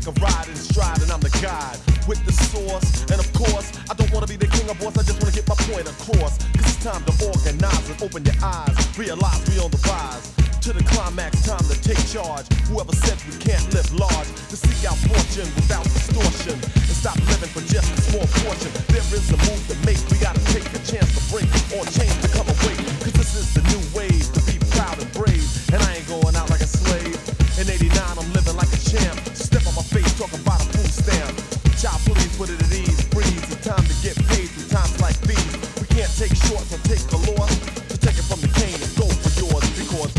a ride in stride, and I'm the guide with the source. And of course, I don't wanna be the king of boss, I just wanna get my point across. Cause it's time to organize and open your eyes. Realize we on the rise. To the climax, time to take charge. Whoever said we can't live large, to seek out fortune without distortion, and stop living for just a small portion. There is a move to make, we gotta take a chance to break, or change to come away. Cause this is the new wave, to be proud and brave. And I ain't going out like a slave. In 89, I'm living like a champ. Step on my face, talk about a food stamp. Child, please put it at ease, breathe. It's time to get paid through times like these. We can't take shorts or take the loss. So take it from the cane and go for yours, because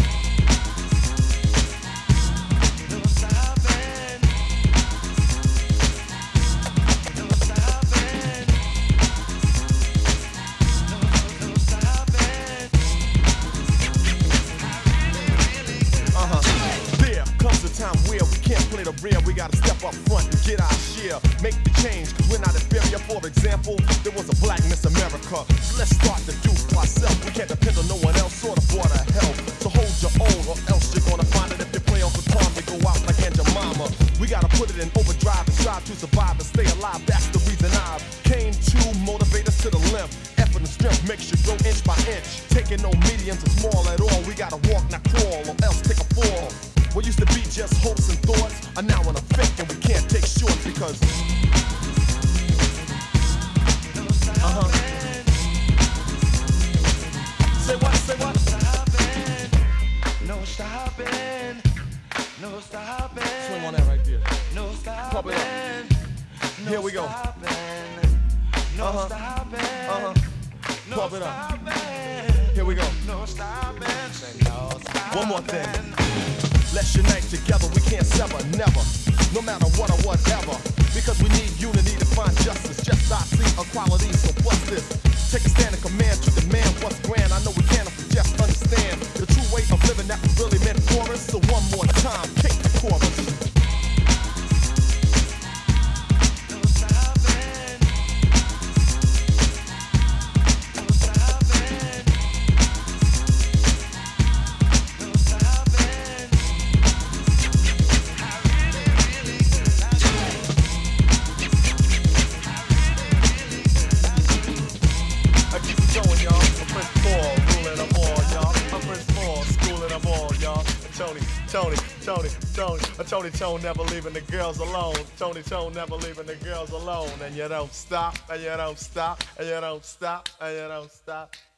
real, we gotta step up front and get our share. Make the change, cause we're not inferior. For example, there was a black Miss America. So let's start to do for ourselves. We can't depend on no one else or the border help. So hold your own, or else you're gonna find it if you play Uncle Tom, they go out like Aunt Jemima. We gotta put it in overdrive and strive to survive and stay alive. That's the reason I came to motivate us to the limb. Effort and strength makes you go inch by inch. Taking no mediums or small at all. We gotta walk, not crawl, or else take a fall. What used to be just hopes and thoughts are now in effect, and we can't take shorts because Say what? Say what? No stopping. No stopping. Swing on that right there. No stopping. Pump it up. Here we go. No stopping. Pump it up. Here we go. No stopping. One more thing. Let's unite together, we can't sever, never. No matter what or whatever. Because we need unity to find justice. Just I see equality, so what's this? Take a stand and command to demand what's grand. I know we can't just understand the true way of living that was really meant for us. So one more time, kick the chorus. Tony Tone never leaving the girls alone. Tony Tone never leaving the girls alone. And you don't stop, and you don't stop, and you don't stop, and you don't stop.